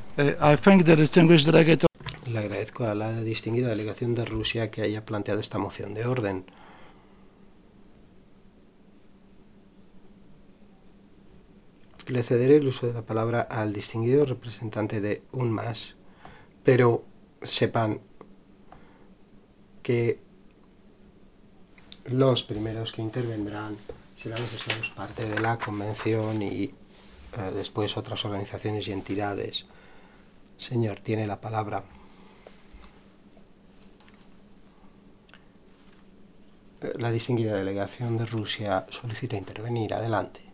I thank the distinguished delegate. Le agradezco a la distinguida delegación de Rusia que haya planteado esta moción de orden. Le cederé el uso de la palabra al distinguido representante de UNMAS, pero sepan que los primeros que intervendrán serán los que somos parte de la convención y después otras organizaciones y entidades. Señor, tiene la palabra. La distinguida delegación de Rusia solicita intervenir. Adelante.